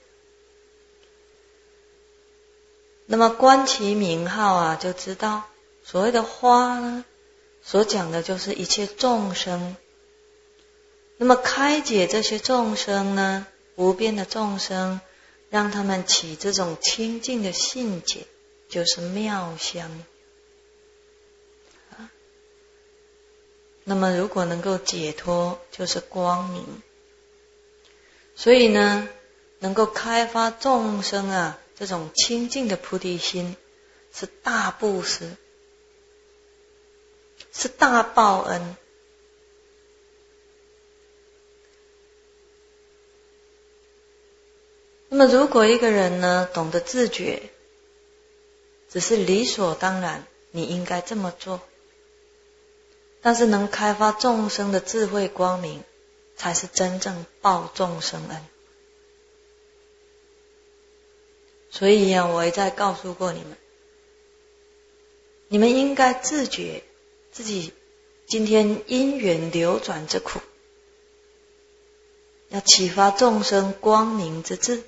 那么观其名号啊，就知道所谓的花呢，所讲的就是一切众生。那么开解这些众生呢，无边的众生，让他们起这种清净的信解，就是妙香。那么如果能够解脱，就是光明。所以呢，能够开发众生啊这种清净的菩提心，是大布施，是大报恩。那么如果一个人呢懂得自觉，只是理所当然你应该这么做，但是能开发众生的智慧光明，才是真正报众生恩。所以呀、啊，我也在告诉过你们，你们应该自觉自己今天因缘流转之苦，要启发众生光明之智。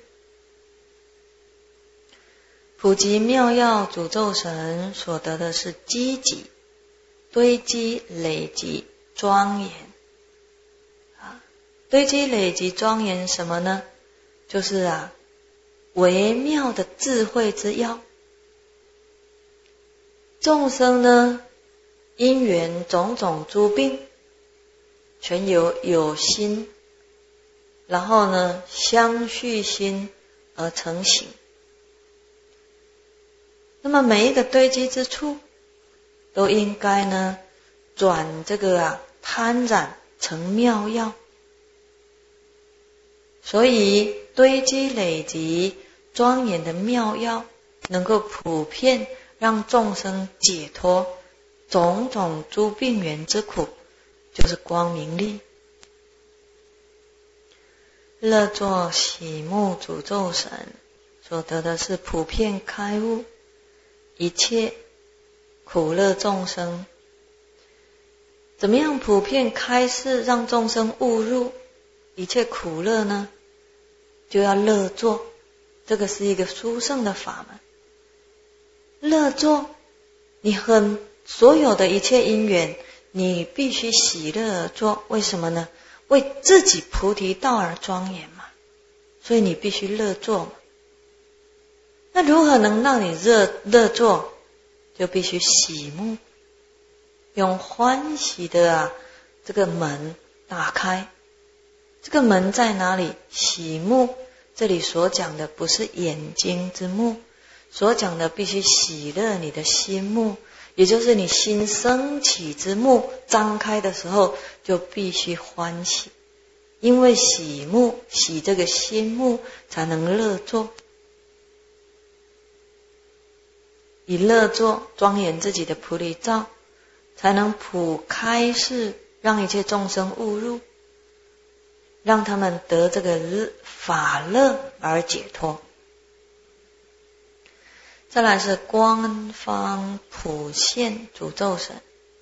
普及妙药诅咒神所得的是积集、堆积、累积、庄严。啊，堆积、累积、庄严什么呢？就是啊，微妙的智慧之药。众生呢，因缘种种诸病，全由有心，然后呢，相续心而成形。那么每一个堆积之处，都应该呢转这个啊贪染成妙药。所以堆积累积庄严的妙药，能够普遍让众生解脱种种诸病源之苦，就是光明力。乐作喜目诅咒神所得的是普遍开悟一切苦乐众生。怎么样普遍开示让众生悟入一切苦乐呢？就要乐作，这个是一个殊胜的法门。乐作，你很所有的一切因缘，你必须喜乐而作。为什么呢？为自己菩提道而庄严嘛，所以你必须乐作嘛。那如何能让你乐乐作？就必须喜目，用欢喜的啊这个门打开。这个门在哪里？喜目，这里所讲的不是眼睛之目， 所讲的必须喜乐你的心目，也就是你心升起之目张开的时候就必须欢喜，因为喜目喜这个心目才能乐作，以乐作庄严自己的菩提道，才能普开示，让一切众生悟入，让他们得这个法乐而解脱。再来是官方普现诅咒神，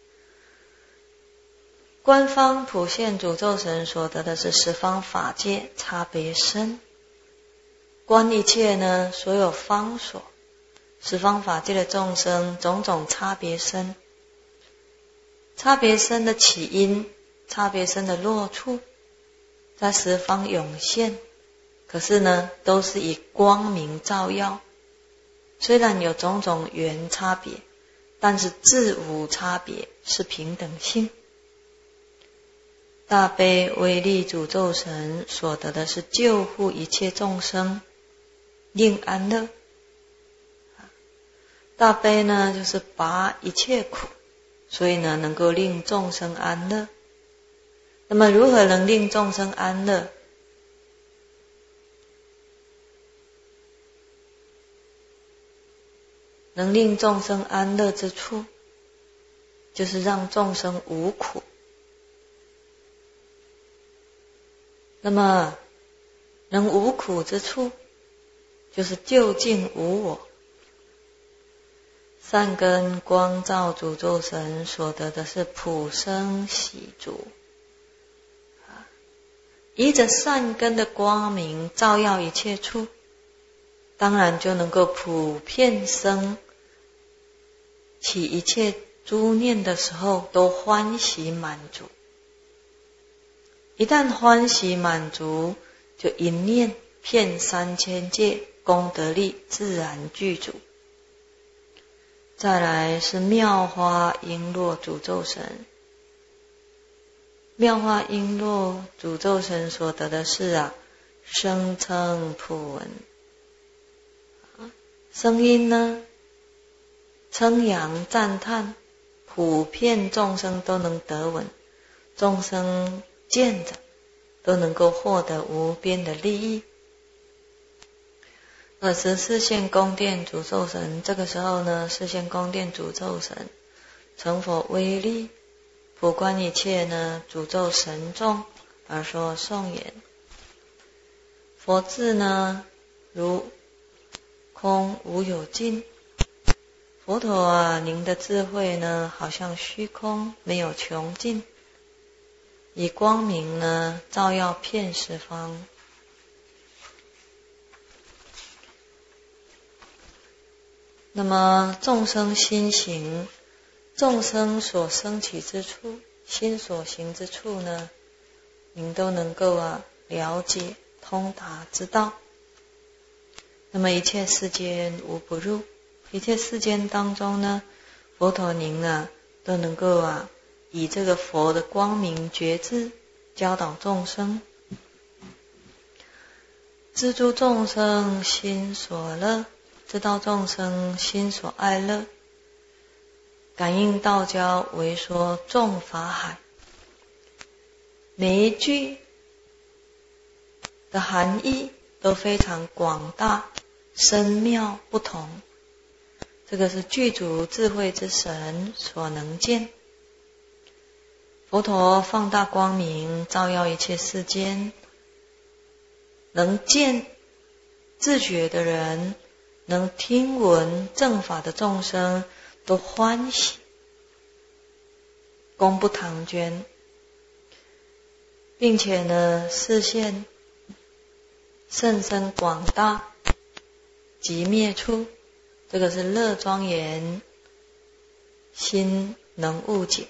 官方普现诅咒神所得的是十方法界差别身，观一切呢所有方所十方法界的众生种种差别身，差别身的起因，差别身的落处，在十方涌现，可是呢都是以光明照耀，虽然有种种缘差别，但是自无差别，是平等性。大悲威力诅咒神所得的是救护一切众生，令安乐。大悲呢就是拔一切苦，所以呢能够令众生安乐。那么如何能令众生安乐？能令众生安乐之处，就是让众生无苦。那么能无苦之处，就是究竟无我。善根光照诅咒神所得的是普生喜足，依着善根的光明照耀一切处，当然就能够普遍生起一切诸念的时候都欢喜满足。一旦欢喜满足，就一念遍三千界，功德力自然具足。再来是妙花璎珞诅咒神，妙花璎珞诅咒神所得的是啊，声称普闻，声音呢称扬赞叹，普遍众生都能得闻，众生见着都能够获得无边的利益。而十四现宫殿诅咒神，这个时候呢，四现宫殿诅咒神成佛威力，普观一切呢诅咒神众而说颂言。佛智呢如空无有尽，佛陀啊，您的智慧呢好像虚空没有穷尽，以光明呢照耀遍十方。那么众生心行，众生所生起之处，心所行之处呢，您都能够啊了解通达知道。那么一切世间无不入，一切世间当中呢，佛陀您啊都能够啊以这个佛的光明觉智教导众生，知诸众生心所乐，知道众生心所爱乐，感应道交为说众法海。每一句的含义都非常广大深妙不同，这个是具足智慧之神所能见。佛陀放大光明照耀一切世间，能见自觉的人，能听闻正法的众生都欢喜，功不唐捐，并且呢视线甚深广大，即灭处，这个是乐庄严，心能悟解。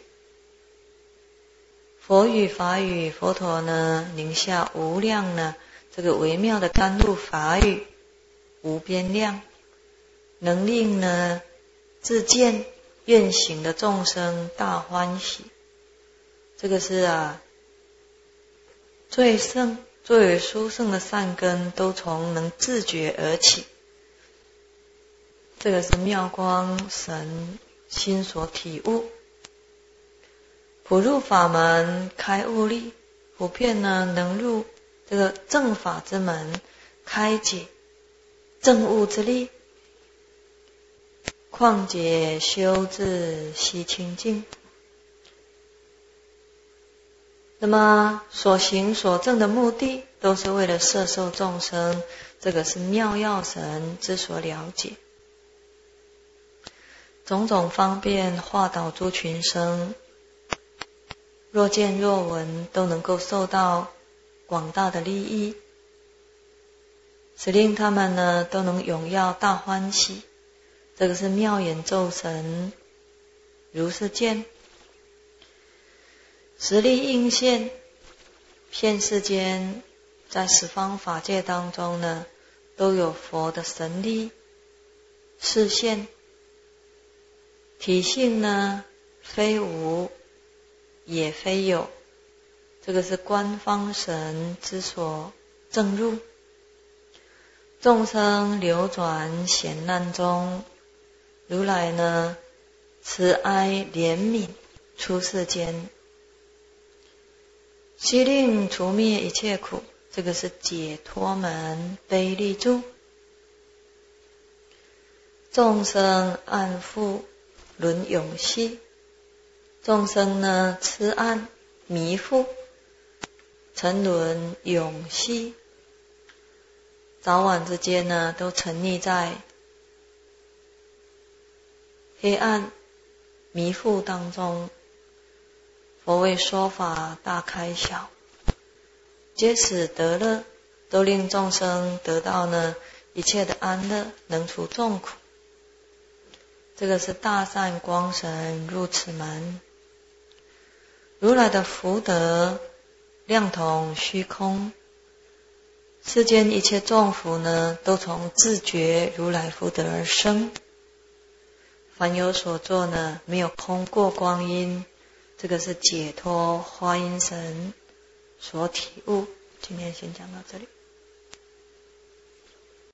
佛语法语，佛陀呢宁下无量呢这个微妙的甘露法语，无边量，能令呢自见愿行的众生大欢喜。这个是啊最胜最为殊胜的善根，都从能自觉而起。 这个是妙光神心所体悟。普入法门开悟力，普遍呢能入这个正法之门，开解正悟之力，况且修至悉清净。那么所行所证的目的，都是为了摄受众生，这个是妙药神之所了解。种种方便化导诸群生，若见若闻，都能够受到广大的利益，使令他们呢都能踊跃大欢喜。这个是妙眼咒神如是见，实力应现，遍世间，在十方法界当中呢，都有佛的神力示现。体性呢，非无也非有，这个是官方神之所证入。众生流转险难中，如来呢慈哀怜悯出世间，悉令除灭一切苦，这个是解脱门悲力住。众生暗覆轮永息，众生呢痴暗迷覆，沉沦永息，早晚之间呢都沉溺在黑暗迷覆当中。佛为说法大开晓，皆使得乐，都令众生得到呢一切的安乐，能除众苦。这个是大善光神入此门，如来的福德量同虚空，世间一切众福呢，都从自觉如来福德而生。凡有所作呢，没有空过光阴，这个是解脱华严神所体悟。今天先讲到这里。